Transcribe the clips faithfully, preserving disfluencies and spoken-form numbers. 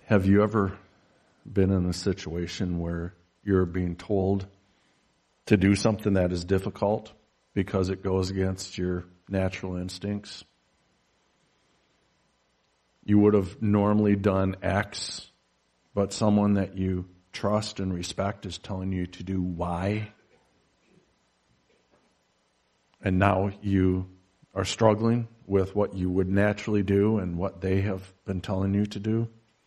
Have you ever been in a situation where you're being told to do something that is difficult because it goes against your natural instincts? You would have normally done X, but someone that you trust and respect is telling you to do Y. And now you are struggling with what you would naturally do and what they have been telling you to do.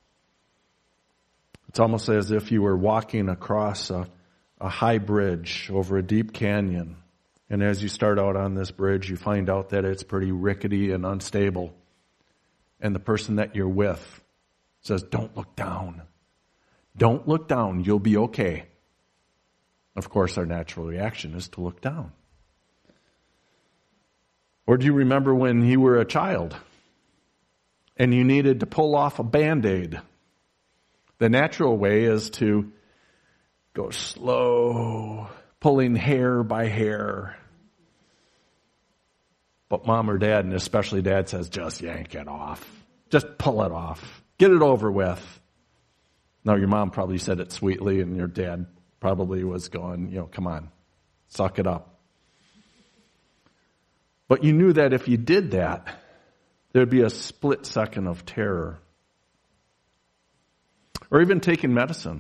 It's almost as if you were walking across a, a high bridge over a deep canyon. And as you start out on this bridge, you find out that it's pretty rickety and unstable. And the person that you're with says, don't look down. Don't look down. You'll be okay. Of course, our natural reaction is to look down. Or do you remember when you were a child and you needed to pull off a Band-Aid? The natural way is to go slow, pulling hair by hair. But mom or dad, and especially dad, says, just yank it off. Just pull it off. Get it over with. Now, your mom probably said it sweetly, and your dad probably was going, you know, come on, suck it up. But you knew that if you did that, there'd be a split second of terror. Or even taking medicine.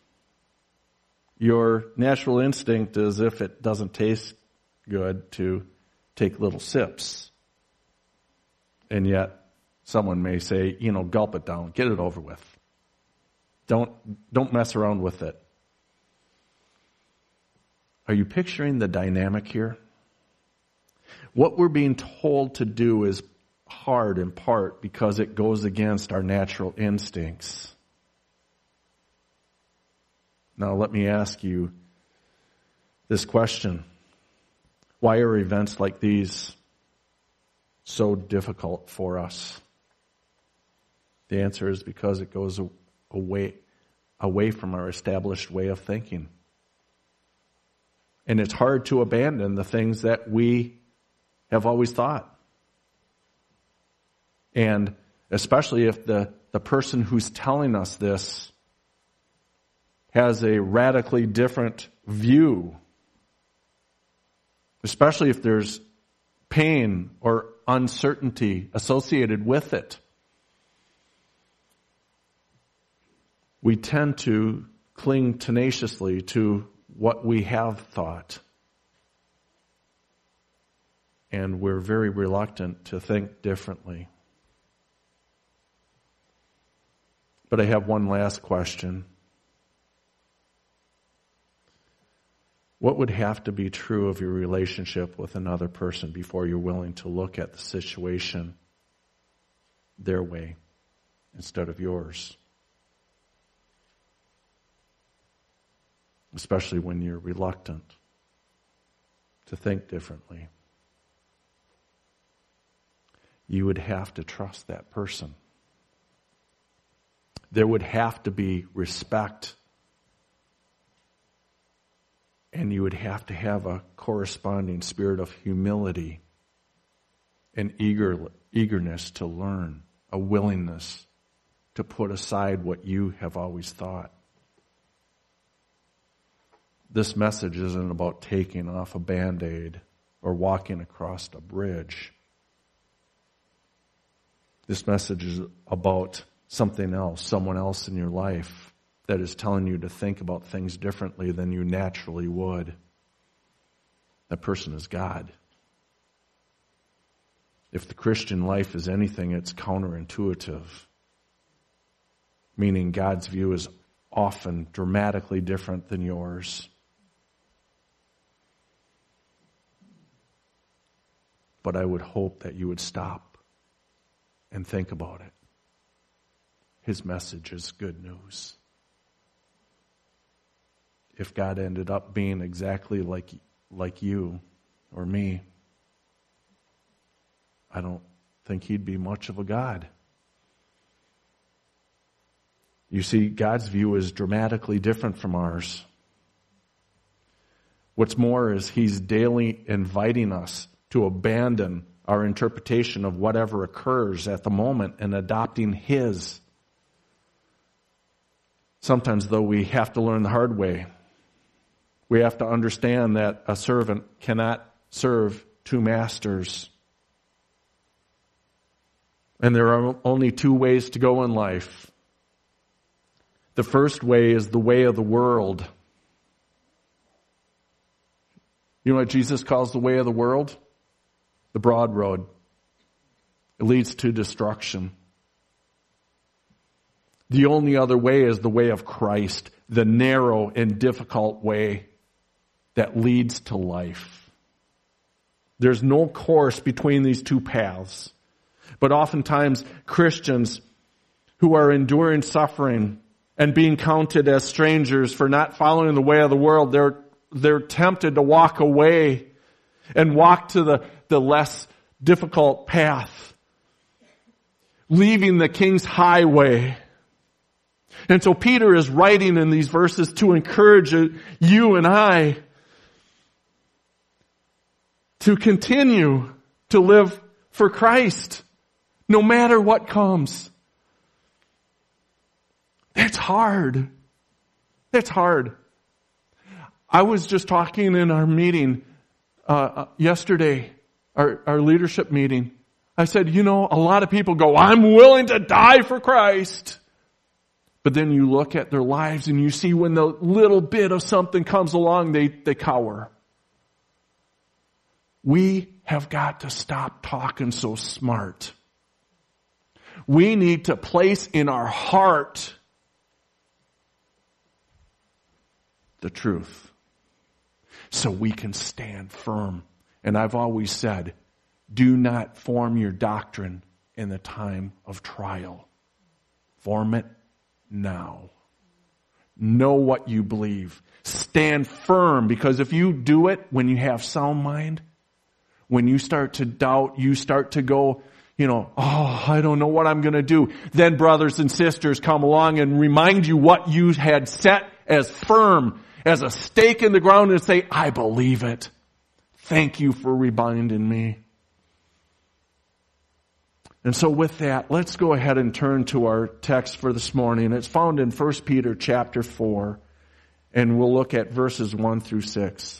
Your natural instinct is, if it doesn't taste good, to take little sips. And yet, someone may say, you know, gulp it down, get it over with. Don't, don't mess around with it. Are you picturing the dynamic here? What we're being told to do is hard in part because it goes against our natural instincts. Now let me ask you this question. Why are events like these so difficult for us? The answer is because it goes away, away from our established way of thinking. And it's hard to abandon the things that we have always thought. And especially if the, the person who's telling us this has a radically different view, especially if there's pain or uncertainty associated with it. We tend to cling tenaciously to what we have thought. And we're very reluctant to think differently. But I have one last question. What would have to be true of your relationship with another person before you're willing to look at the situation their way instead of yours? Especially when you're reluctant to think differently. You would have to trust that person. There would have to be respect. And you would have to have a corresponding spirit of humility and eager, eagerness to learn, a willingness to put aside what you have always thought. This message isn't about taking off a Band-Aid or walking across a bridge. This message is about something else, someone else in your life that is telling you to think about things differently than you naturally would. That person is God. If the Christian life is anything, it's counterintuitive, meaning God's view is often dramatically different than yours. But I would hope that you would stop and think about it. His message is good news. If God ended up being exactly like, like you or me, I don't think he'd be much of a God. You see, God's view is dramatically different from ours. What's more is he's daily inviting us to abandon our interpretation of whatever occurs at the moment and adopting his. Sometimes, though, we have to learn the hard way. We have to understand that a servant cannot serve two masters. And there are only two ways to go in life. The first way is the way of the world. You know what Jesus calls the way of the world? The broad road. It leads to destruction. The only other way is the way of Christ, the narrow and difficult way that leads to life. There's no course between these two paths. But oftentimes, Christians who are enduring suffering and being counted as strangers for not following the way of the world, they're, they're tempted to walk away and walk to the, the less difficult path, leaving the King's highway. And so Peter is writing in these verses to encourage you and I to continue to live for Christ, no matter what comes. That's hard. That's hard. I was just talking in our meeting uh, yesterday, our, our leadership meeting. I said, you know, a lot of people go, I'm willing to die for Christ. But then you look at their lives and you see when the little bit of something comes along, they, they cower. We have got to stop talking so smart. We need to place in our heart the truth so we can stand firm. And I've always said, do not form your doctrine in the time of trial. Form it now. Know what you believe. Stand firm, because if you do it when you have sound mind, when you start to doubt, you start to go, you know, oh, I don't know what I'm going to do. Then brothers and sisters come along and remind you what you had set as firm, as a stake in the ground, and say, I believe it. Thank you for reminding me. And so with that, let's go ahead and turn to our text for this morning. It's found in First Peter chapter four, and we'll look at verses one through six.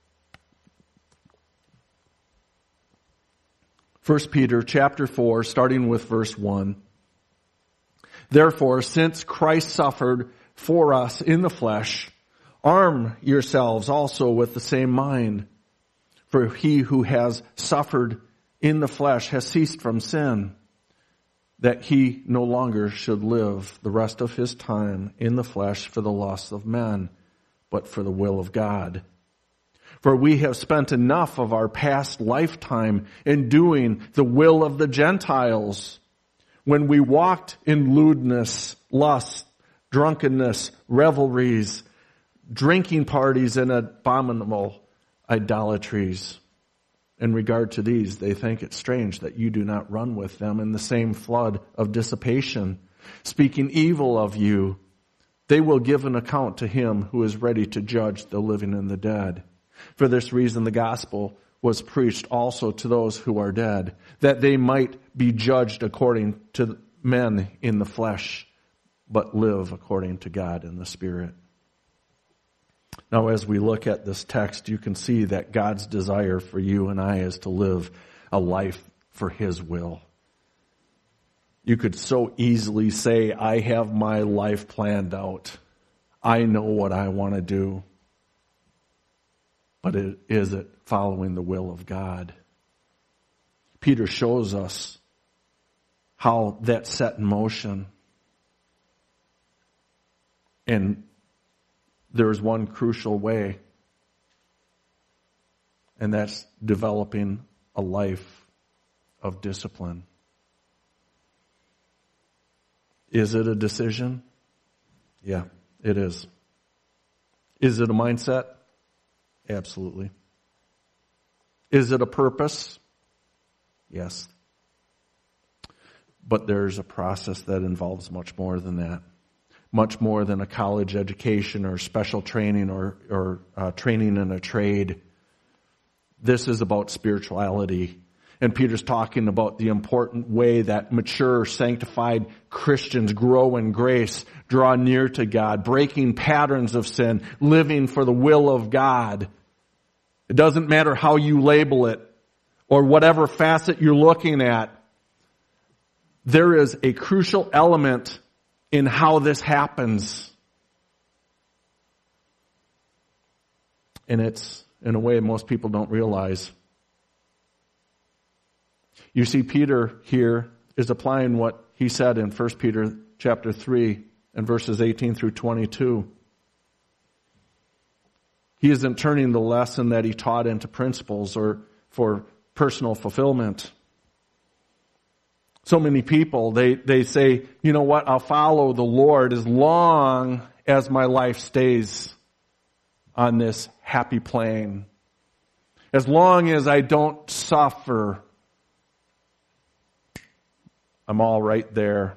First Peter chapter four, starting with verse one. Therefore, since Christ suffered for us in the flesh, arm yourselves also with the same mind. For he who has suffered in the flesh has ceased from sin, that he no longer should live the rest of his time in the flesh for the lusts of men, but for the will of God. For we have spent enough of our past lifetime in doing the will of the Gentiles, when we walked in lewdness, lust, drunkenness, revelries, drinking parties, and abominable idolatries. In regard to these, they think it strange that you do not run with them in the same flood of dissipation, speaking evil of you. They will give an account to him who is ready to judge the living and the dead. For this reason, the gospel was preached also to those who are dead, that they might be judged according to men in the flesh, but live according to God in the Spirit. Now, as we look at this text, you can see that God's desire for you and I is to live a life for His will. You could so easily say, I have my life planned out. I know what I want to do. But it, is it following the will of God? Peter shows us how that's set in motion. And there's one crucial way, and that's developing a life of discipline. Is it a decision? Yeah, it is. Is it a mindset? Absolutely. Is it a purpose? Yes. But there's a process that involves much more than that. Much more than a college education or special training or, or uh, training in a trade. This is about spirituality. And Peter's talking about the important way that mature, sanctified Christians grow in grace, draw near to God, breaking patterns of sin, living for the will of God. It doesn't matter how you label it or whatever facet you're looking at. There is a crucial element in how this happens. And it's in a way most people don't realize. You see, Peter here is applying what he said in First Peter chapter three and verses eighteen through twenty-two. He isn't turning the lesson that he taught into principles or for personal fulfillment. So many people, they, they say, you know what, I'll follow the Lord as long as my life stays on this happy plane. As long as I don't suffer, I'm all right there.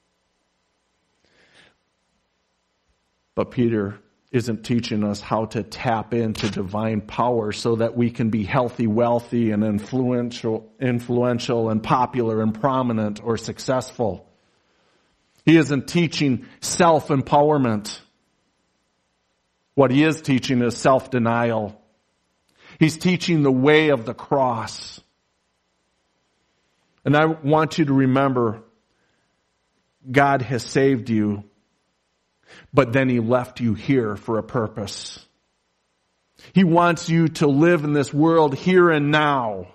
But Peter isn't teaching us how to tap into divine power so that we can be healthy, wealthy, and influential, influential and popular and prominent or successful. He isn't teaching self-empowerment. What he is teaching is self-denial. He's teaching the way of the cross. And I want you to remember, God has saved you, but then he left you here for a purpose. He wants you to live in this world here and now.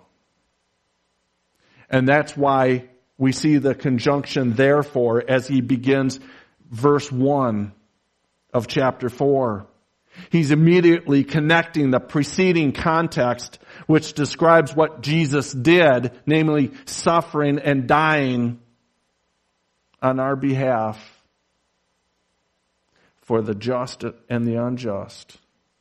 And that's why we see the conjunction therefore as he begins verse one of chapter four. He's immediately connecting the preceding context which describes what Jesus did, namely suffering and dying on our behalf for the just and the unjust.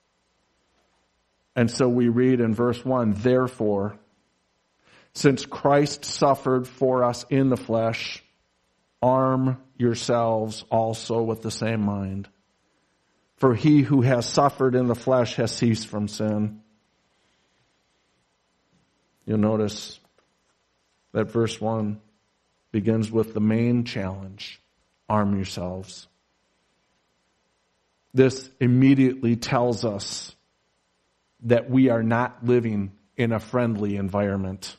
And so we read in verse one, therefore, since Christ suffered for us in the flesh, arm yourselves also with the same mind. For he who has suffered in the flesh has ceased from sin. You'll notice that verse one begins with the main challenge, arm yourselves. This immediately tells us that we are not living in a friendly environment.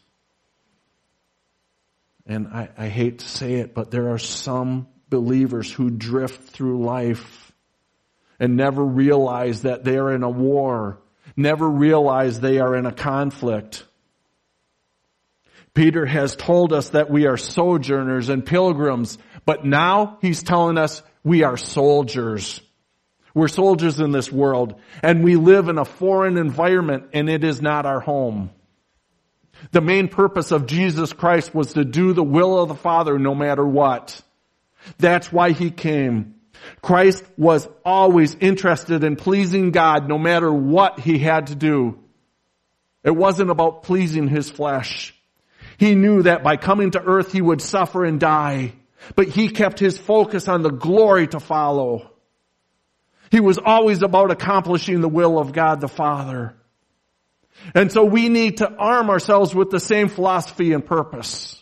And I, I hate to say it, but there are some believers who drift through life and never realize that they are in a war, never realize they are in a conflict. Peter has told us that we are sojourners and pilgrims, but now he's telling us we are soldiers. We're soldiers in this world, and we live in a foreign environment, and it is not our home. The main purpose of Jesus Christ was to do the will of the Father no matter what. That's why he came. Christ was always interested in pleasing God no matter what he had to do. It wasn't about pleasing his flesh. He knew that by coming to earth he would suffer and die, but he kept his focus on the glory to follow. He was always about accomplishing the will of God the Father. And so we need to arm ourselves with the same philosophy and purpose.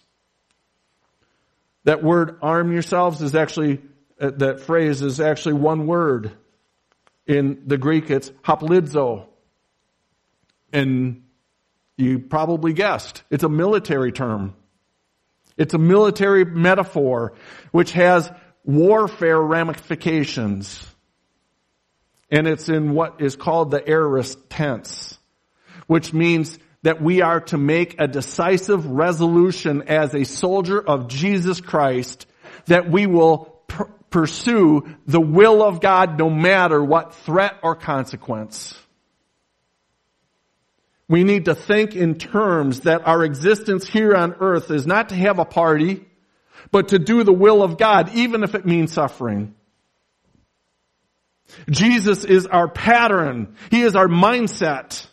That word arm yourselves is actually, uh, that phrase is actually one word. In the Greek it's haplidzo. And you probably guessed, it's a military term. It's a military metaphor which has warfare ramifications. And it's in what is called the aorist tense, which means that we are to make a decisive resolution as a soldier of Jesus Christ that we will pr- pursue the will of God no matter what threat or consequence. We need to think in terms that our existence here on earth is not to have a party, but to do the will of God, even if it means suffering. Jesus is our pattern. He is our mindset.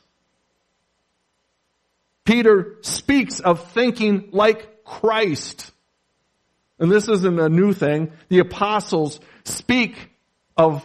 Peter speaks of thinking like Christ. And this isn't a new thing. The apostles speak of,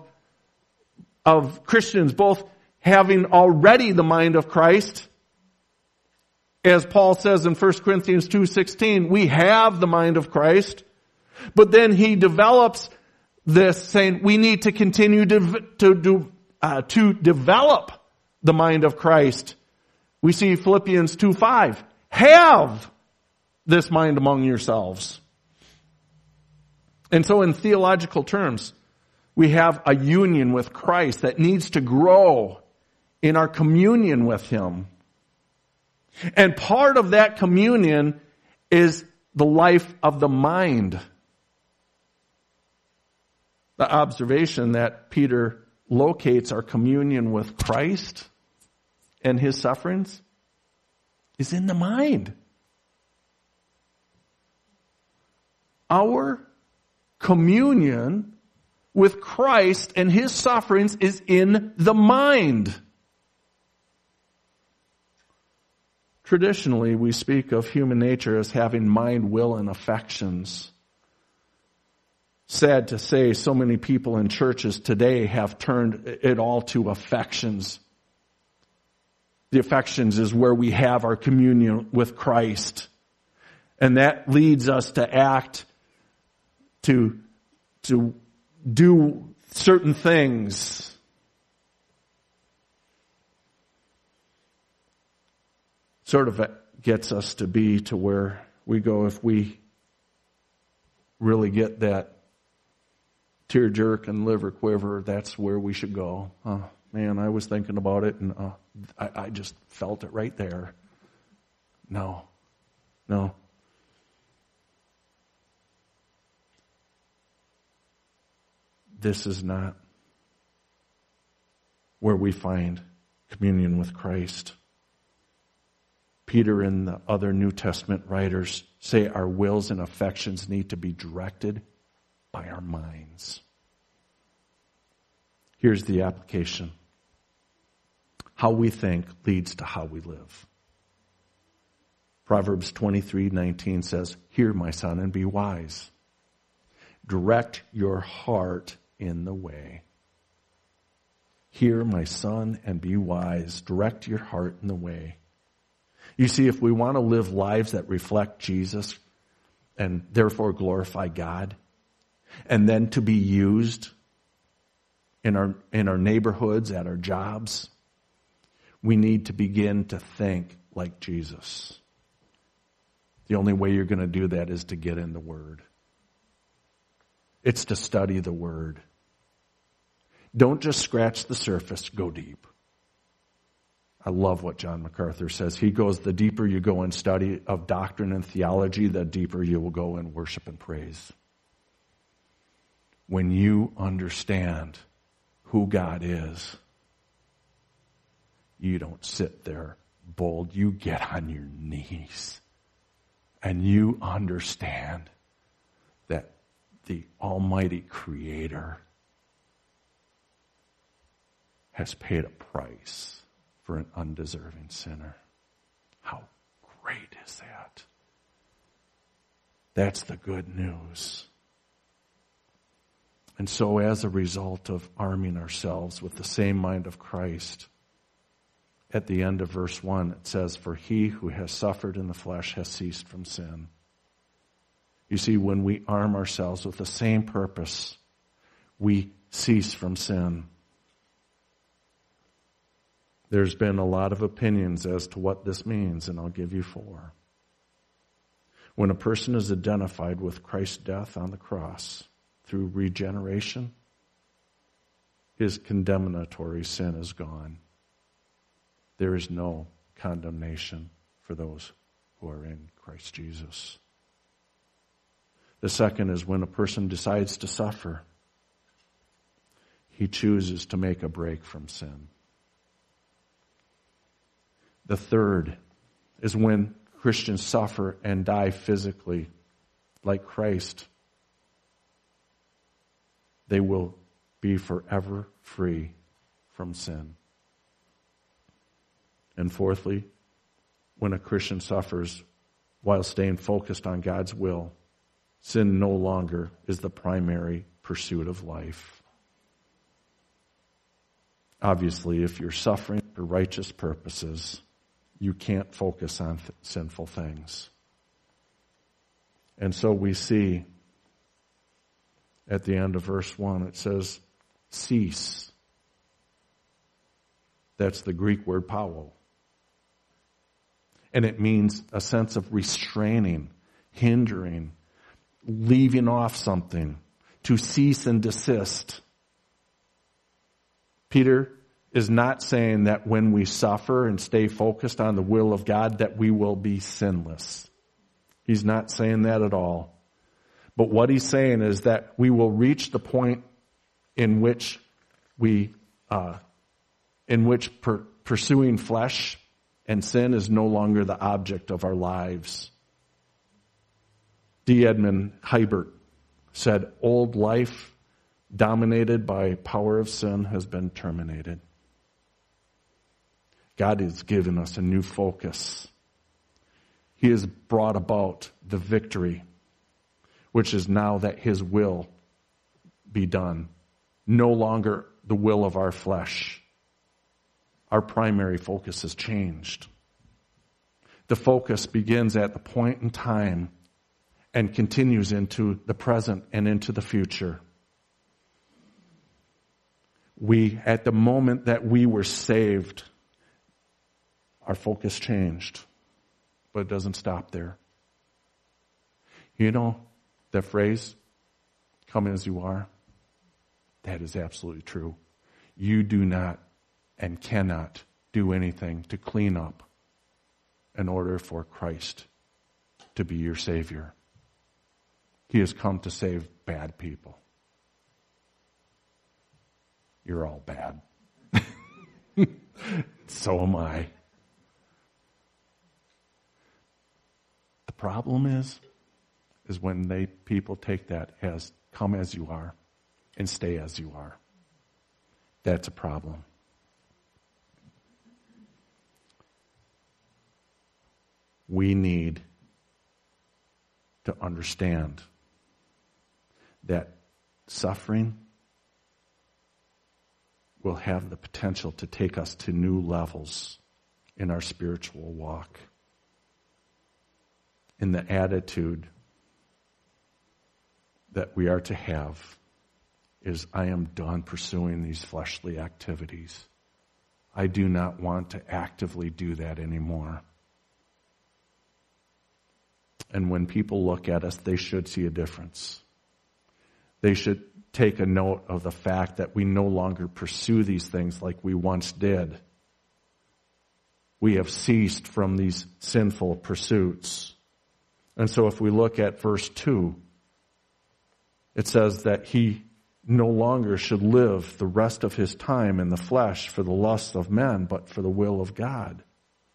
of Christians both having already the mind of Christ As Paul says in First Corinthians two sixteen, we have the mind of Christ. But then he develops this, saying we need to continue to, to, do, uh, to develop the mind of Christ. We see Philippians two five. Have this mind among yourselves. And so in theological terms, we have a union with Christ that needs to grow in our communion with Him. And part of that communion is the life of the mind. The observation that Peter locates our communion with Christ and His sufferings is in the mind. Our communion with Christ and His sufferings is in the mind. Traditionally, we speak of human nature as having mind, will, and affections. Sad to say, so many people in churches today have turned it all to affections. The affections is where we have our communion with Christ. And that leads us to act, to, to do certain things. Sort of gets us to be to where we go if we really get that tear jerk and liver quiver, that's where we should go. Oh, man, I was thinking about it and uh, I, I just felt it right there. No, no. This is not where we find communion with Christ. Peter and the other New Testament writers say our wills and affections need to be directed by our minds. Here's the application. How we think leads to how we live. Proverbs twenty-three nineteen says, "Hear, my son, and be wise. Direct your heart in the way." Hear, my son, and be wise. Direct your heart in the way. You see, if we want to live lives that reflect Jesus and therefore glorify God, and then to be used in our in our neighborhoods, at our jobs, we need to begin to think like Jesus. The only way you're going to do that is to get in the Word. It's to study the Word. Don't just scratch the surface, go deep. I love what John MacArthur says. He goes, the deeper you go in study of doctrine and theology, the deeper you will go in worship and praise. When you understand who God is, you don't sit there bold. You get on your knees and you understand that the Almighty Creator has paid a price for an undeserving sinner. How great is that? That's the good news. And so as a result of arming ourselves with the same mind of Christ, at the end of verse one, it says, "For he who has suffered in the flesh has ceased from sin." You see, when we arm ourselves with the same purpose, we cease from sin. There's been a lot of opinions as to what this means, and I'll give you four. When a person is identified with Christ's death on the cross through regeneration, his condemnatory sin is gone. There is no condemnation for those who are in Christ Jesus. The second is when a person decides to suffer, he chooses to make a break from sin. The third is when Christians suffer and die physically, like Christ. They will be forever free from sin. And fourthly, when a Christian suffers while staying focused on God's will, sin no longer is the primary pursuit of life. Obviously, if you're suffering for righteous purposes, you can't focus on th- sinful things. And so we see at the end of verse one, it says, cease. That's the Greek word pauo. And it means a sense of restraining, hindering, leaving off something, to cease and desist. Peter is not saying that when we suffer and stay focused on the will of God that we will be sinless. He's not saying that at all. But what he's saying is that we will reach the point in which we, uh, in which per, pursuing flesh and sin is no longer the object of our lives. D. Edmund Hiebert said, old life dominated by power of sin has been terminated. God has given us a new focus. He has brought about the victory, which is now that His will be done. No longer the will of our flesh. Our primary focus has changed. The focus begins at the point in time and continues into the present and into the future. We, at the moment that we were saved, our focus changed. But it doesn't stop there. You know, that phrase, come as you are, that is absolutely true. You do not and cannot do anything to clean up in order for Christ to be your Savior. He has come to save bad people. You're all bad. So am I. The problem is, is when they people take that as come as you are and stay as you are. That's a problem. We need to understand that suffering will have the potential to take us to new levels in our spiritual walk. In the attitude that we are to have is, I am done pursuing these fleshly activities. I do not want to actively do that anymore. And when people look at us, they should see a difference. They should take a note of the fact that we no longer pursue these things like we once did. We have ceased from these sinful pursuits. And so if we look at verse two, it says that he no longer should live the rest of his time in the flesh for the lusts of men, but for the will of God.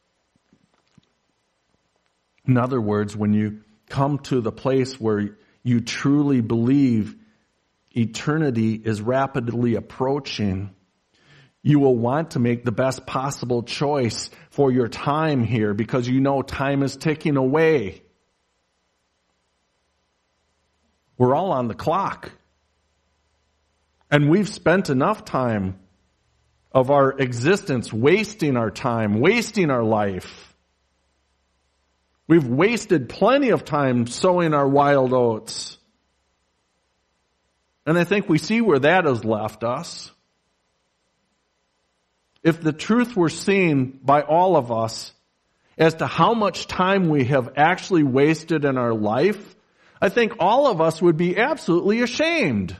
In other words, when you come to the place where you truly believe eternity is rapidly approaching, you will want to make the best possible choice for your time here because you know time is ticking away. We're all on the clock. And we've spent enough time of our existence wasting our time, wasting our life. We've wasted plenty of time sowing our wild oats. And I think we see where that has left us. If the truth were seen by all of us as to how much time we have actually wasted in our life, I think all of us would be absolutely ashamed.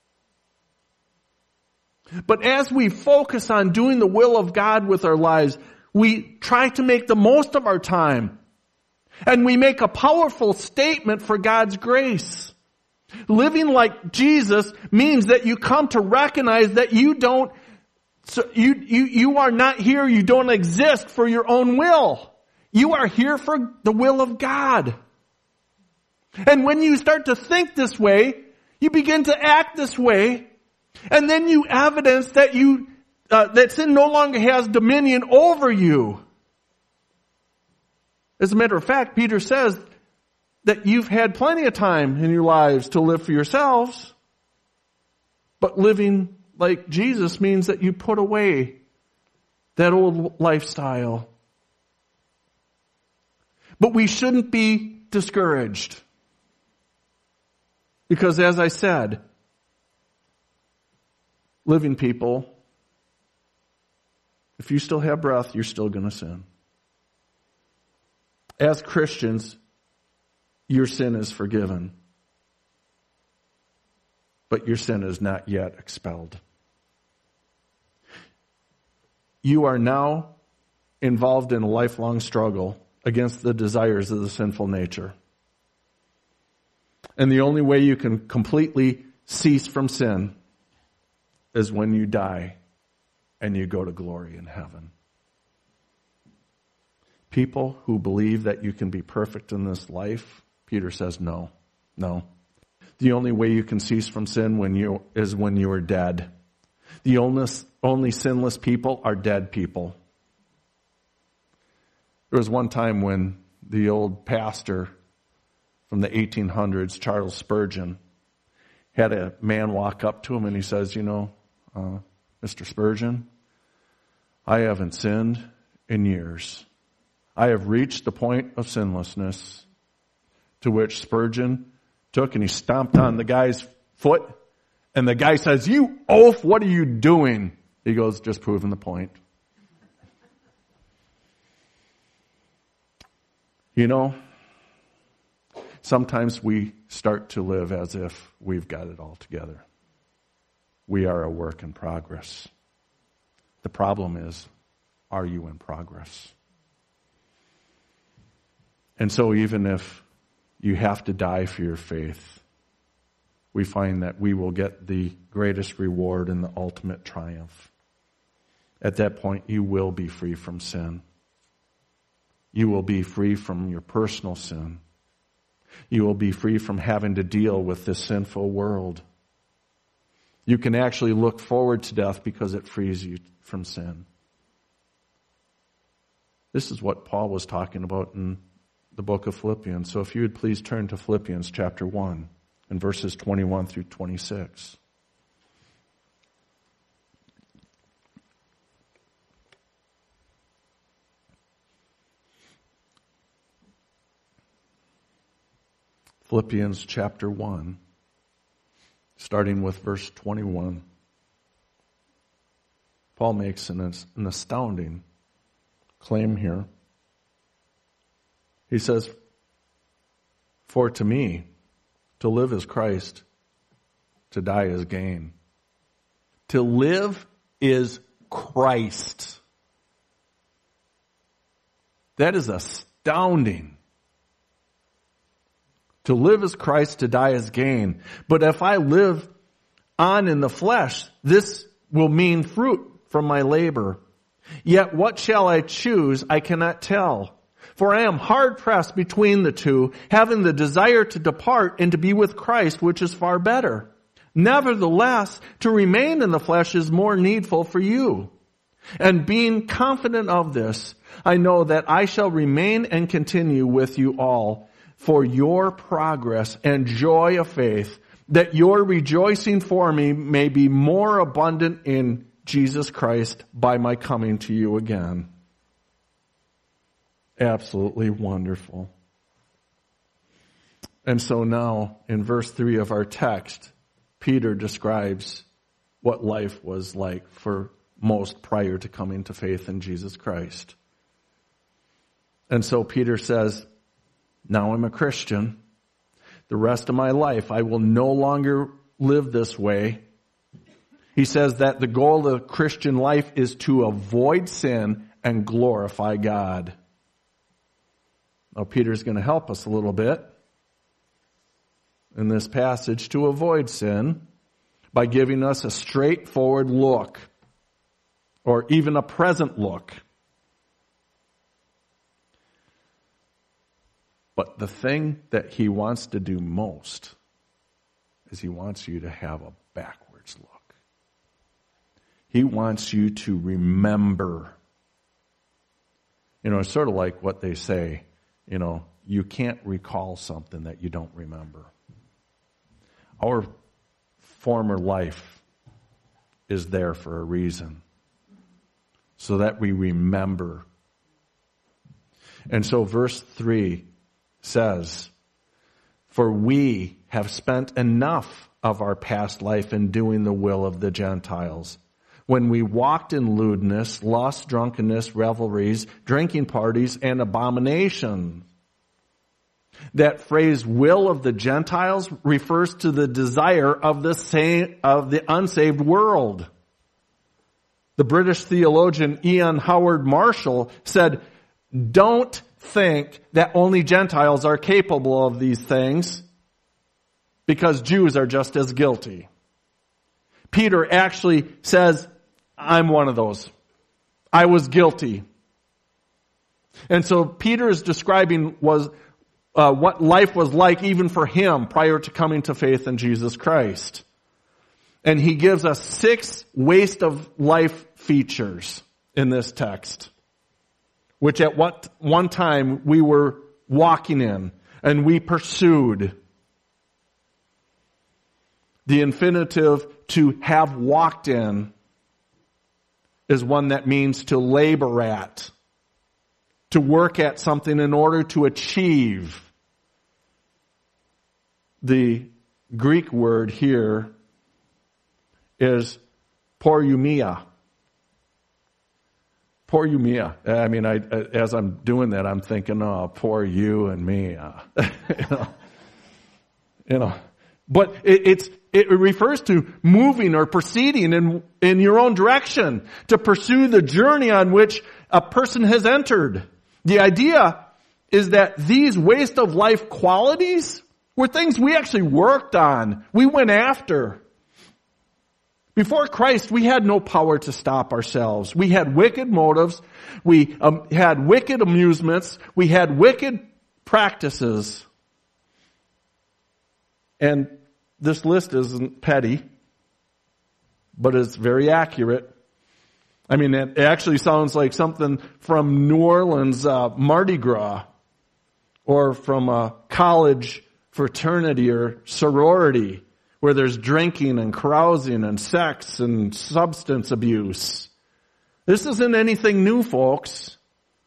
But as we focus on doing the will of God with our lives, we try to make the most of our time. And we make a powerful statement for God's grace. Living like Jesus means that you come to recognize that you don't, so you, you, you are not here, you don't exist for your own will. You are here for the will of God. And when you start to think this way, you begin to act this way, and then you evidence that you, uh, that sin no longer has dominion over you. As a matter of fact, Peter says that you've had plenty of time in your lives to live for yourselves. But living like Jesus means that you put away that old lifestyle. But we shouldn't be discouraged. Because as I said, living people, if you still have breath, you're still going to sin. As Christians, your sin is forgiven. But your sin is not yet expelled. You are now involved in a lifelong struggle against the desires of the sinful nature. And the only way you can completely cease from sin is when you die and you go to glory in heaven. People who believe that you can be perfect in this life, Peter says, no, no. The only way you can cease from sin when you is when you are dead. The only, only sinless people are dead people. There was one time when the old pastor from the eighteen hundreds, Charles Spurgeon, had a man walk up to him and he says, you know, uh, Mister Spurgeon, I haven't sinned in years. I have reached the point of sinlessness. To which Spurgeon took and he stomped on the guy's foot. And the guy says, you oaf, what are you doing? He goes, just proving the point. You know, sometimes we start to live as if we've got it all together. We are a work in progress. The problem is, are you in progress? And so even if you have to die for your faith, we find that we will get the greatest reward and the ultimate triumph. At that point, you will be free from sin. You will be free from your personal sin. You will be free from having to deal with this sinful world. You can actually look forward to death because it frees you from sin. This is what Paul was talking about in the book of Philippians. So if you would please turn to Philippians chapter one and verses twenty-one through twenty-six. Philippians chapter one, starting with verse twenty-one. Paul makes an, an astounding claim here. He says, for to me, to live is Christ, to die is gain. To live is Christ. That is astounding. To live is Christ, to die is gain. But if I live on in the flesh, this will mean fruit from my labor. Yet what shall I choose? I cannot tell. For I am hard pressed between the two, having the desire to depart and to be with Christ, which is far better. Nevertheless, to remain in the flesh is more needful for you. And being confident of this, I know that I shall remain and continue with you all for your progress and joy of faith, that your rejoicing for me may be more abundant in Jesus Christ by my coming to you again. Absolutely wonderful. And so now, in verse three of our text, Peter describes what life was like for most prior to coming to faith in Jesus Christ. And so Peter says, now I'm a Christian. The rest of my life, I will no longer live this way. He says that the goal of Christian life is to avoid sin and glorify God. Now, Peter's going to help us a little bit in this passage to avoid sin by giving us a straightforward look, or even a present look. But the thing that he wants to do most is he wants you to have a backwards look. He wants you to remember. You know, it's sort of like what they say, you know, you can't recall something that you don't remember. Our former life is there for a reason, so that we remember. And so verse three says, "For we have spent enough of our past life in doing the will of the Gentiles, when we walked in lewdness, lust, drunkenness, revelries, drinking parties, and abomination." That phrase, will of the Gentiles, refers to the desire of the same, of the unsaved world. The British theologian Ian Howard Marshall said, "Don't think that only Gentiles are capable of these things, because Jews are just as guilty." Peter actually says, "I'm one of those. I was guilty." And so Peter is describing was uh, what life was like even for him prior to coming to faith in Jesus Christ. And he gives us six waste of life features in this text, which at what one time we were walking in and we pursued. The infinitive to have walked in is one that means to labor at, to work at something in order to achieve. The Greek word here is porumia. Porumia. I mean, I, as I'm doing that, I'm thinking, oh, poor you and me. Uh, you know, you know. But it, it's it refers to moving or proceeding in in your own direction to pursue the journey on which a person has entered. The idea is that these waste of life qualities were things we actually worked on. We went after. Before Christ, we had no power to stop ourselves. We had wicked motives. We um, had wicked amusements. We had wicked practices. And this list isn't petty, but it's very accurate. I mean, it actually sounds like something from New Orleans uh, Mardi Gras, or from a college fraternity or sorority, where there's drinking and carousing and sex and substance abuse. This isn't anything new, folks.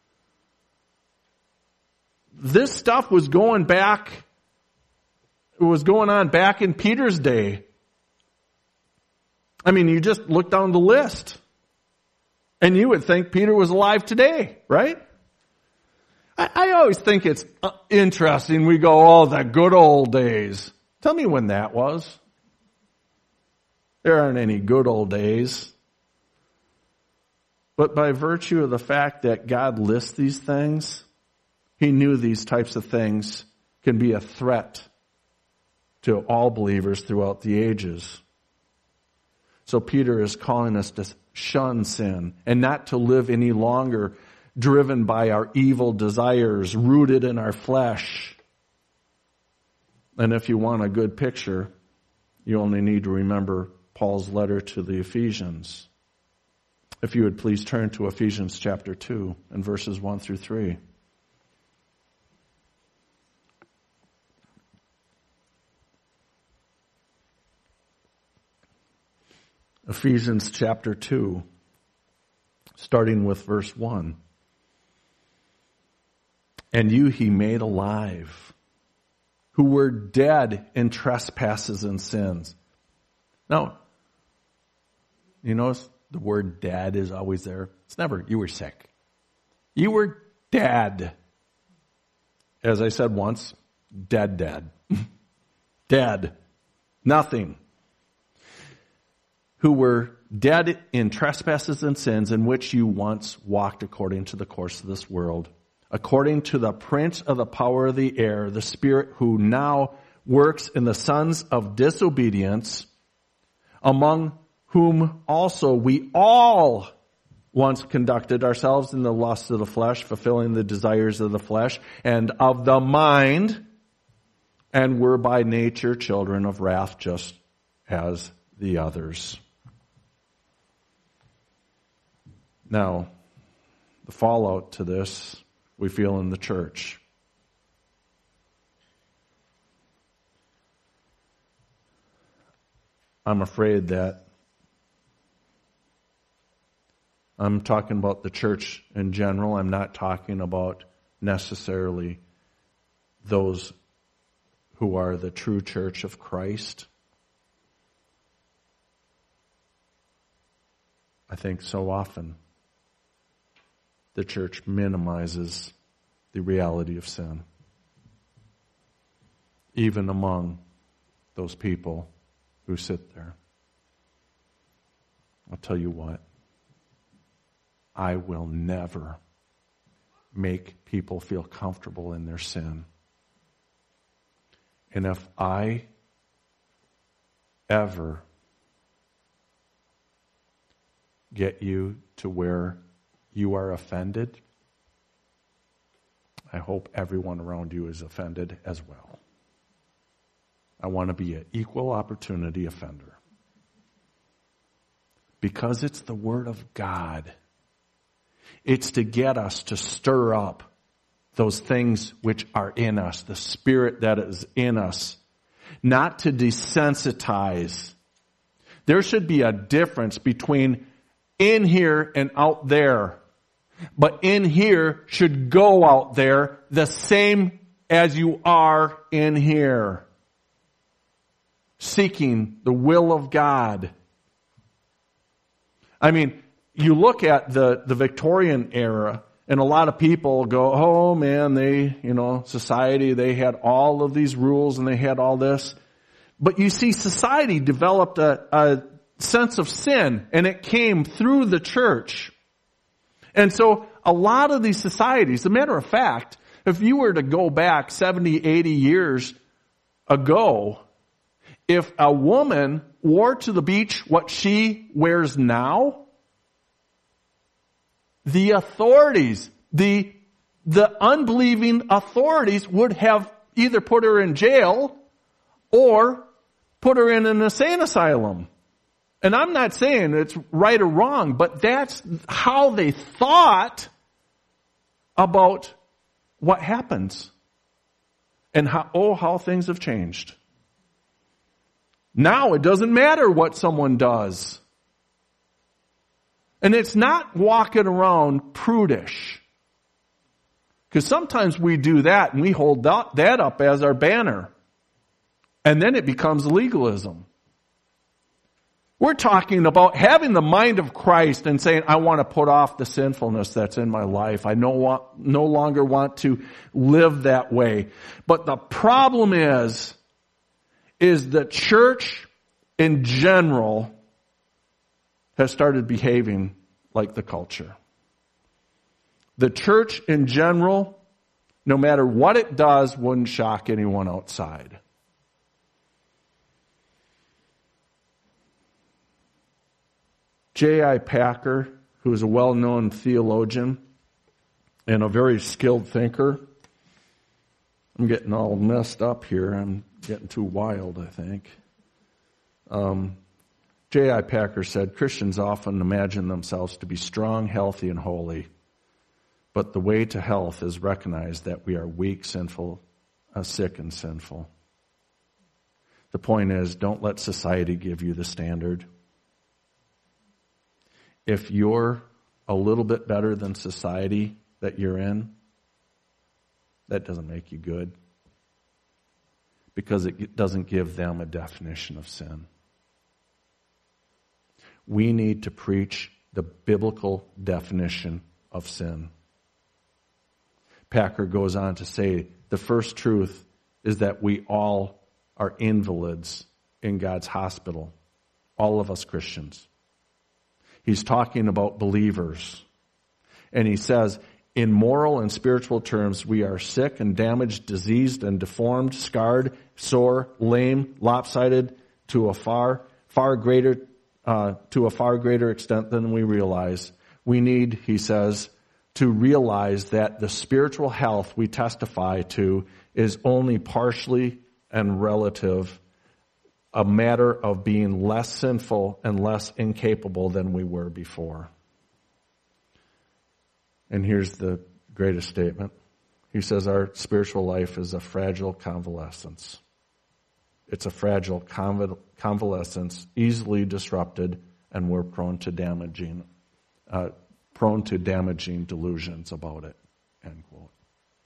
This stuff was going back, it was going on back in Peter's day. I mean, you just look down the list, and you would think Peter was alive today, right? I, I always think it's interesting. We go, oh, the good old days. Tell me when that was. There aren't any good old days. But by virtue of the fact that God lists these things, He knew these types of things can be a threat to all believers throughout the ages. So Peter is calling us to shun sin and not to live any longer driven by our evil desires, rooted in our flesh. And if you want a good picture, you only need to remember Paul's letter to the Ephesians. If you would please turn to Ephesians chapter two and verses one through three. Ephesians chapter two, starting with verse one. "And you he made alive, who were dead in trespasses and sins." Now, you notice the word dead is always there. It's never, you were sick. You were dead. As I said once, dead, dead. Dead. Nothing. "Who were dead in trespasses and sins, in which you once walked according to the course of this world, according to the prince of the power of the air, the spirit who now works in the sons of disobedience, among whom also we all once conducted ourselves in the lusts of the flesh, fulfilling the desires of the flesh and of the mind, and were by nature children of wrath, just as the others." Now, the fallout to this we feel in the church. I'm afraid that I'm talking about the church in general. I'm not talking about necessarily those who are the true church of Christ. I think so often the church minimizes the reality of sin, even among those people who sit there. I'll tell you what, I will never make people feel comfortable in their sin. And if I ever get you to where you are offended, I hope everyone around you is offended as well. I want to be an equal opportunity offender. Because it's the Word of God. It's to get us to stir up those things which are in us, the Spirit that is in us, not to desensitize. There should be a difference between in here and out there. But in here should go out there the same as you are in here. Seeking the will of God. I mean, you look at the, the Victorian era, and a lot of people go, oh man, they, you know, society, they had all of these rules and they had all this. But you see, society developed a, a sense of sin, and it came through the church. And so a lot of these societies, as a matter of fact, if you were to go back seventy, eighty years ago, if a woman wore to the beach what she wears now, the authorities, the, the unbelieving authorities would have either put her in jail or put her in an insane asylum. And I'm not saying it's right or wrong, but that's how they thought about what happens. And how, oh, how things have changed. Now it doesn't matter what someone does. And it's not walking around prudish. Because sometimes we do that and we hold that up as our banner. And then it becomes legalism. We're talking about having the mind of Christ and saying, I want to put off the sinfulness that's in my life. I no, no longer want to live that way. But the problem is, is the church in general has started behaving like the culture. The church in general, no matter what it does, wouldn't shock anyone outside. J I Packer, who is a well-known theologian and a very skilled thinker. I'm getting all messed up here. I'm getting too wild, I think. Um, J I Packer said, Christians often imagine themselves to be strong, healthy, and holy. But the way to health is recognize that we are weak, sinful, uh, sick, and sinful. The point is, don't let society give you the standard. If you're a little bit better than society that you're in, that doesn't make you good. Because it doesn't give them a definition of sin. We need to preach the biblical definition of sin. Packer goes on to say, the first truth is that we all are invalids in God's hospital. All of us Christians. He's talking about believers. And he says, in moral and spiritual terms, we are sick and damaged, diseased and deformed, scarred, sore, lame, lopsided to a far, far greater, uh, to a far greater extent than we realize. We need, he says, to realize that the spiritual health we testify to is only partially and relative, a matter of being less sinful and less incapable than we were before. And here's the greatest statement. He says our spiritual life is a fragile convalescence. It's a fragile convalescence, easily disrupted, and we're prone to damaging, uh, prone to damaging delusions about it. End quote.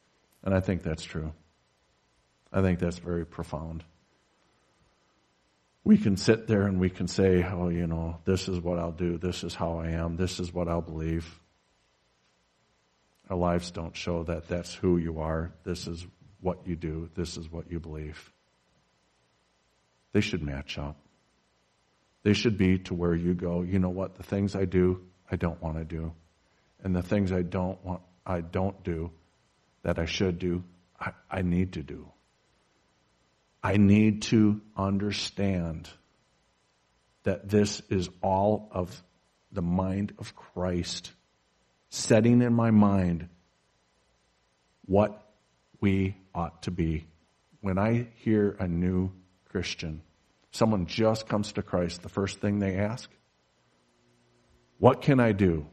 And I think that's true. I think that's very profound. We can sit there and we can say, oh, you know, this is what I'll do. This is how I am. This is what I'll believe. Our lives don't show that that's who you are. This is what you do. This is what you believe. They should match up. They should be to where you go, you know what, the things I do, I don't want to do. And the things I don't want, I don't do, that I should do, I, I need to do. I need to understand that this is all of the mind of Christ, setting in my mind what we ought to be. When I hear a new Christian, someone just comes to Christ, the first thing they ask, what can I do?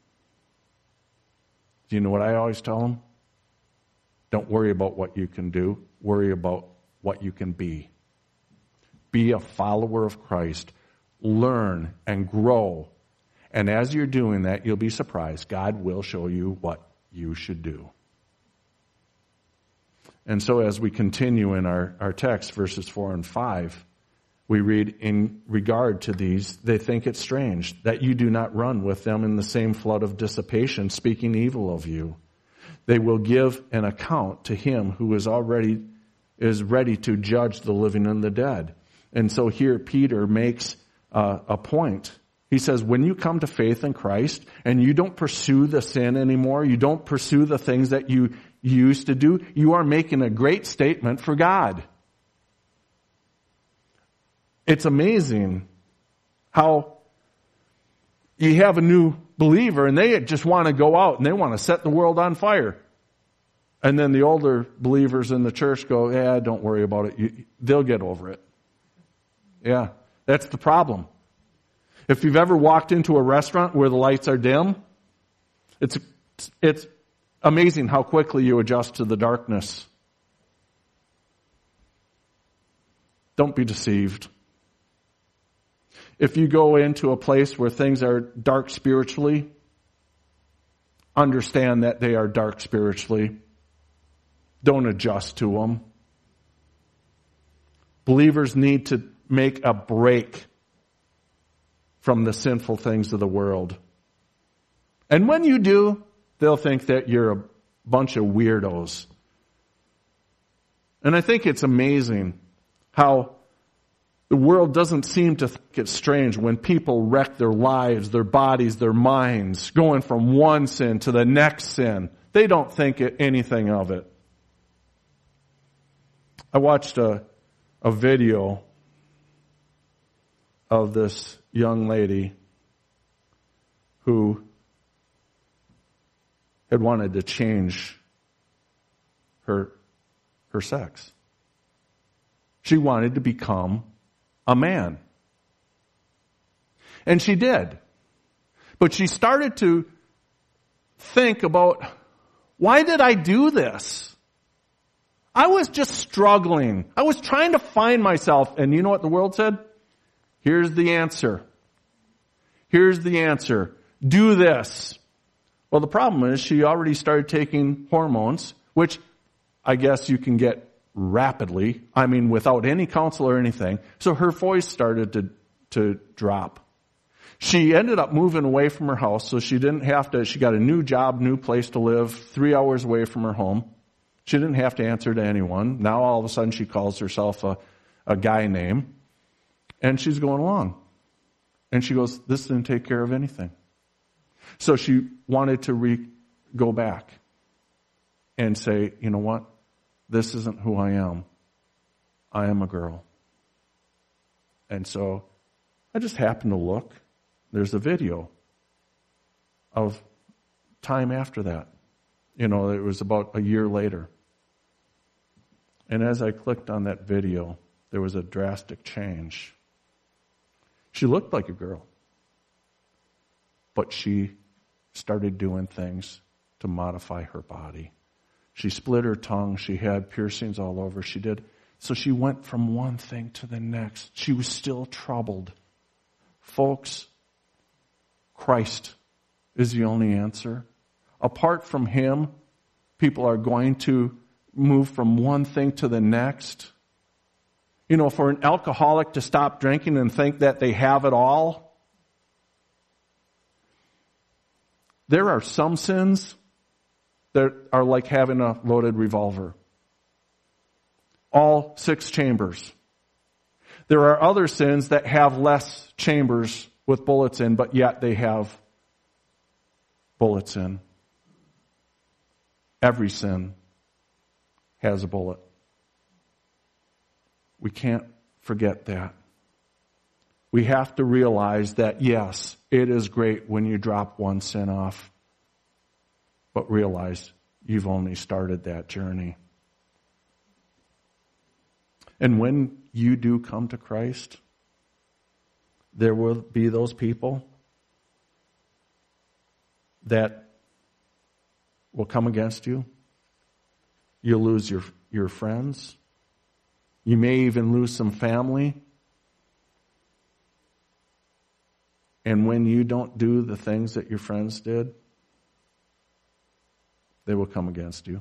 Do you know what I always tell them? Don't worry about what you can do. Worry about what you can be. Be a follower of Christ. Learn and grow. And as you're doing that, you'll be surprised. God will show you what you should do. And so as we continue in our, our text, verses four and five, we read, in regard to these, they think it strange that you do not run with them in the same flood of dissipation, speaking evil of you. They will give an account to him who is already is ready to judge the living and the dead. And so here Peter makes uh, a point. He says, when you come to faith in Christ and you don't pursue the sin anymore, you don't pursue the things that you used to do, you are making a great statement for God. It's amazing how you have a new believer and they just want to go out and they want to set the world on fire. And then the older believers in the church go, yeah, don't worry about it. You, they'll get over it. Yeah, that's the problem. If you've ever walked into a restaurant where the lights are dim, it's it's amazing how quickly you adjust to the darkness. Don't be deceived. If you go into a place where things are dark spiritually, understand that they are dark spiritually. Don't adjust to them. Believers need to make a break from the sinful things of the world. And when you do, they'll think that you're a bunch of weirdos. And I think it's amazing how the world doesn't seem to think it's strange when people wreck their lives, their bodies, their minds, going from one sin to the next sin. They don't think anything of it. I watched a, a video of this young lady who had wanted to change her, her sex. She wanted to become a man. And she did. But she started to think about, why did I do this? I was just struggling. I was trying to find myself. And you know what the world said? Here's the answer. Here's the answer. Do this. Well, the problem is she already started taking hormones, which I guess you can get rapidly. I mean, without any counsel or anything. So her voice started to, to drop. She ended up moving away from her house, so she didn't have to, she got a new job, new place to live, three hours away from her home. She didn't have to answer to anyone. Now all of a sudden she calls herself a, a guy name. And she's going along. And she goes, this didn't take care of anything. So she wanted to re- go back and say, you know what? This isn't who I am. I am a girl. And so I just happened to look. There's a video of time after that. You know, it was about a year later. And as I clicked on that video, there was a drastic change. She looked like a girl. But she started doing things to modify her body. She split her tongue. She had piercings all over. She did. So she went from one thing to the next. She was still troubled. Folks, Christ is the only answer. Apart from Him, People are going to move from one thing to the next. You know, for an alcoholic to stop drinking and think that they have it all, there are some sins that are like having a loaded revolver. All six chambers. There are other sins that have less chambers with bullets in, but yet they have bullets in. Every sin has a bullet. We can't forget that. We have to realize that, yes, it is great when you drop one sin off, but realize you've only started that journey. And when you do come to Christ, there will be those people that will come against you. You'll lose your, your friends. You may even lose some family. And when you don't do the things that your friends did, they will come against you.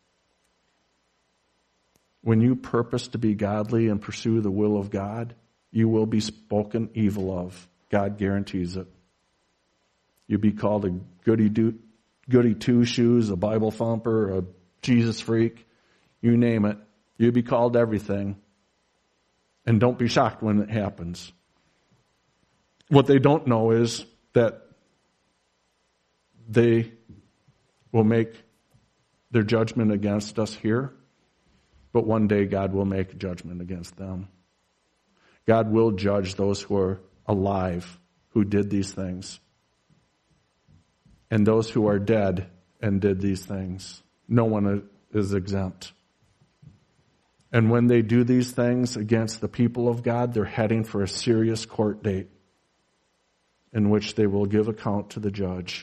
When you purpose to be godly and pursue the will of God, you will be spoken evil of. God guarantees it. You'll be called a goody do, goody two-shoes, a Bible thumper, a Jesus freak, you name it. You'll be called everything. And don't be shocked when it happens. What they don't know is that they will make their judgment against us here, but one day God will make judgment against them. God will judge those who are alive who did these things, and those who are dead and did these things. No one is exempt. And when they do these things against the people of God, they're heading for a serious court date in which they will give account to the judge.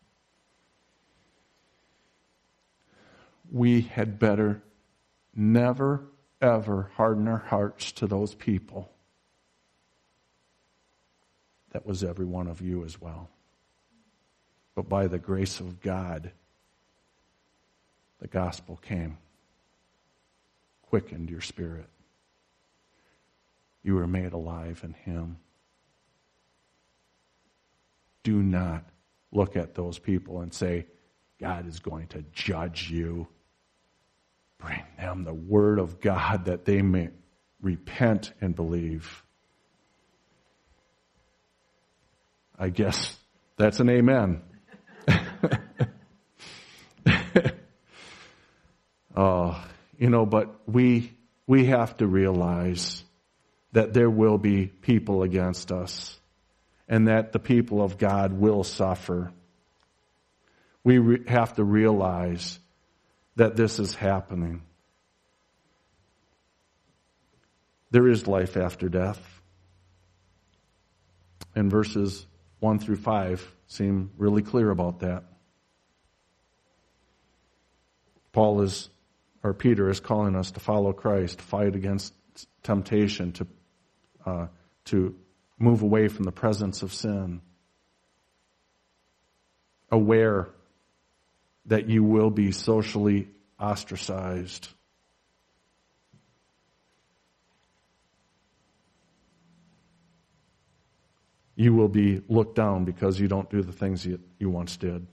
We had better never, ever harden our hearts to those people. That was every one of you as well. But by the grace of God, the gospel came, quickened your spirit. You were made alive in Him. Do not look at those people and say, God is going to judge you. Bring them the word of God that they may repent and believe. I guess that's an amen. Oh, you know, but we we have to realize that there will be people against us and that the people of God will suffer. We re- have to realize that this is happening. There is life after death. And verses one through five seem really clear about that. Paul is, or Peter is calling us to follow Christ, to fight against temptation, to uh, to move away from the presence of sin. Aware that you will be socially ostracized. You will be looked down because you don't do the things you, you once did.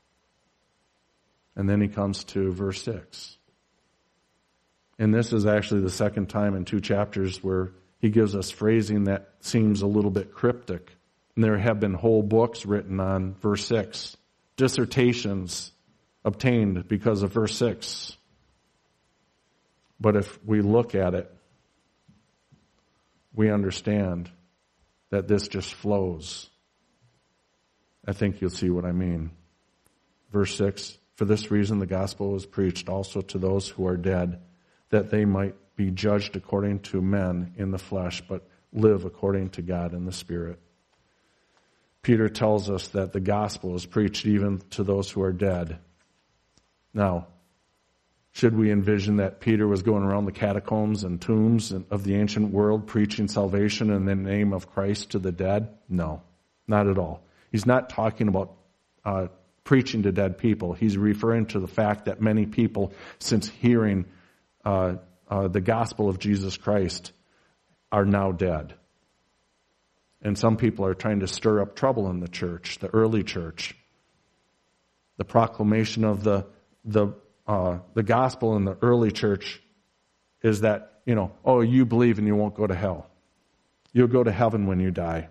And then he comes to verse six. And this is actually the second time in two chapters where he gives us phrasing that seems a little bit cryptic. And there have been whole books written on verse six. Dissertations obtained because of verse six. But if we look at it, we understand that this just flows. I think you'll see what I mean. Verse six, for this reason the gospel was preached also to those who are dead, that they might be judged according to men in the flesh, but live according to God in the Spirit. Peter tells us that the gospel is preached even to those who are dead. Now, should we envision that Peter was going around the catacombs and tombs of the ancient world preaching salvation in the name of Christ to the dead? No, not at all. He's not talking about uh, preaching to dead people. He's referring to the fact that many people, since hearing uh, uh, the gospel of Jesus Christ, are now dead. And some people are trying to stir up trouble in the church, the early church. The proclamation of the the uh, the gospel in the early church is that, you know, oh, you believe and you won't go to hell. You'll go to heaven when you die.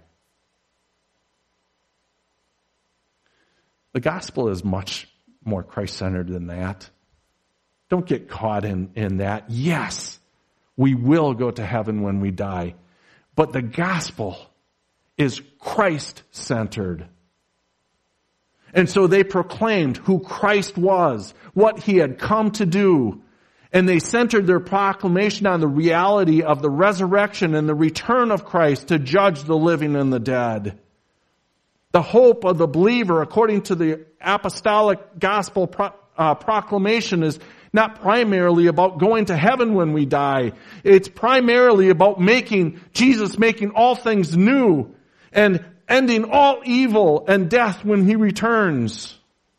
The gospel is much more Christ-centered than that. Don't get caught in, in that. Yes, we will go to heaven when we die. But the gospel is Christ-centered. And so they proclaimed who Christ was, what he had come to do. And they centered their proclamation on the reality of the resurrection and the return of Christ to judge the living and the dead. The hope of the believer, according to the apostolic gospel pro, uh, proclamation, is not primarily about going to heaven when we die. It's primarily about making, Jesus making all things new and ending all evil and death when he returns.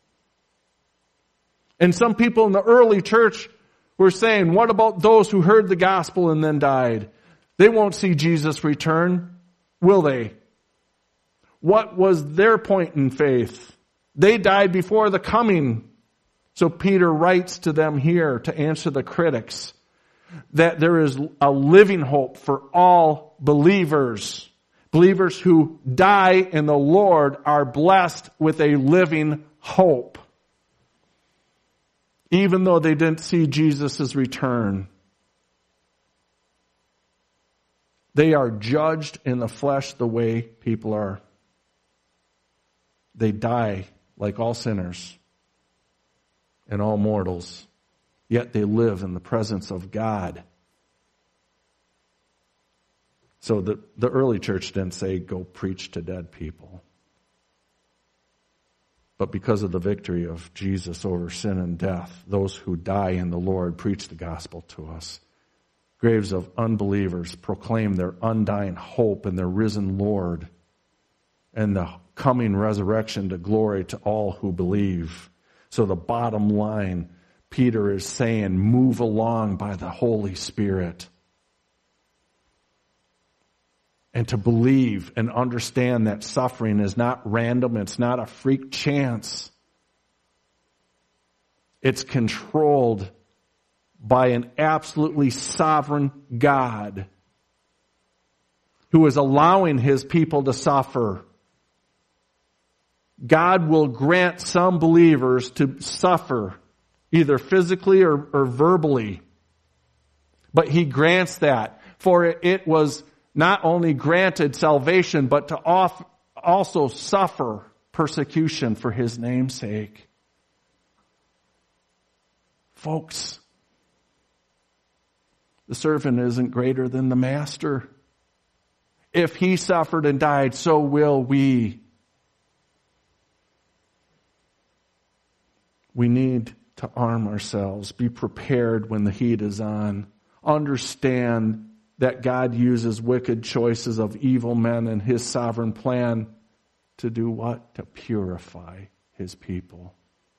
And some people in the early church were saying, what about those who heard the gospel and then died? They won't see Jesus return, will they? What was their point in faith? They died before the coming. So Peter writes to them here to answer the critics that there is a living hope for all believers. Believers who die in the Lord are blessed with a living hope, even though they didn't see Jesus' return. They are judged in the flesh the way people are. They die like all sinners and all mortals, yet they live in the presence of God. So the, the early church didn't say, go preach to dead people. But because of the victory of Jesus over sin and death, those who die in the Lord preach the gospel to us. Graves of unbelievers proclaim their undying hope in their risen Lord and the coming resurrection to glory to all who believe. So the bottom line, Peter is saying, move along by the Holy Spirit. And to believe and understand that suffering is not random, it's not a freak chance. It's controlled by an absolutely sovereign God who is allowing his people to suffer. God will grant some believers to suffer, either physically or, or verbally. But he grants that, for it, it was not only granted salvation, but to off, also suffer persecution for his name's sake. Folks, the servant isn't greater than the master. If he suffered and died, so will we. We need to arm ourselves, be prepared when the heat is on, understand that God uses wicked choices of evil men in his sovereign plan to do what? To purify his people.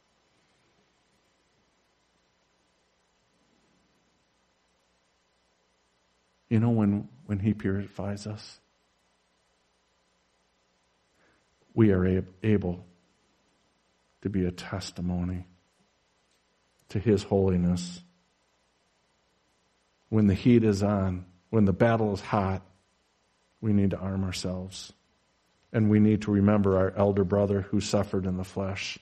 You know when, when he purifies us, we are able to be a testimony to his holiness. When the heat is on, when the battle is hot, we need to arm ourselves. And we need to remember our elder brother who suffered in the flesh.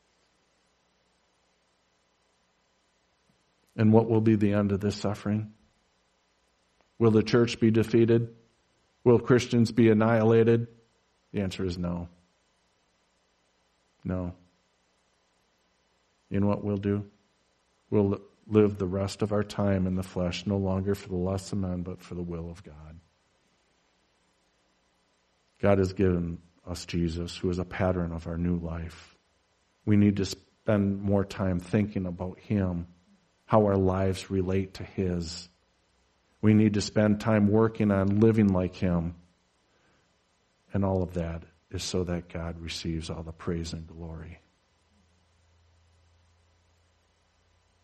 And what will be the end of this suffering? Will the church be defeated? Will Christians be annihilated? The answer is no. No. You know what we'll do? We'll live the rest of our time in the flesh, no longer for the lusts of men, but for the will of God. God has given us Jesus, who is a pattern of our new life. We need to spend more time thinking about him, how our lives relate to his. We need to spend time working on living like him. And all of that is so that God receives all the praise and glory.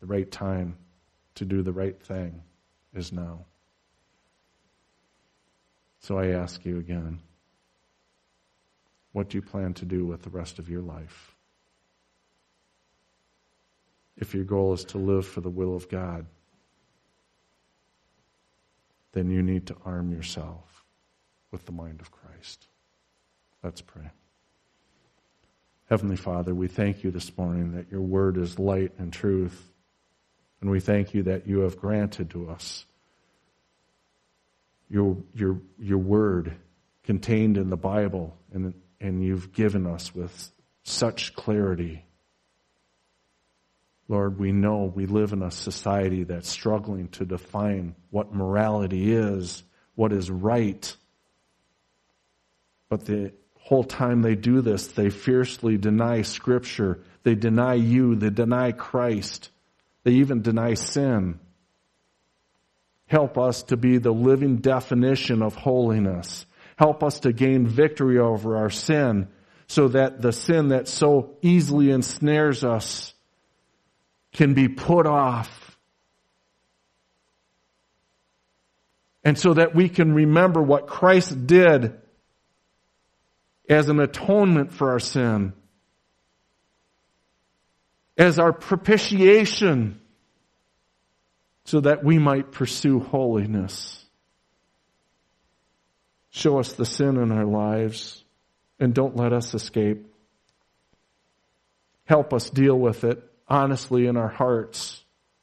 right time to do the right thing is now. So I ask you again, what do you plan to do with the rest of your life? If your goal is to live for the will of God, then you need to arm yourself with the mind of Christ. Let's pray. Heavenly Father, we thank you this morning that your word is light and truth. And we thank you that you have granted to us your, your, your word contained in the Bible, and, and you've given us with such clarity. Lord, we know we live in a society that's struggling to define what morality is, what is right. But the whole time they do this, they fiercely deny Scripture. They deny you. They deny Christ. They even deny sin. Help us to be the living definition of holiness. Help us to gain victory over our sin so that the sin that so easily ensnares us can be put off. And so that we can remember what Christ did as an atonement for our sin, as our propitiation, so that we might pursue holiness. Show us the sin in our lives and don't let us escape. Help us deal with it honestly in our hearts,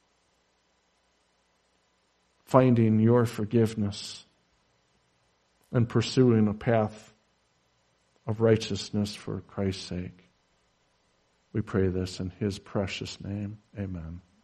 finding your forgiveness and pursuing a path of righteousness for Christ's sake. We pray this in his precious name. Amen.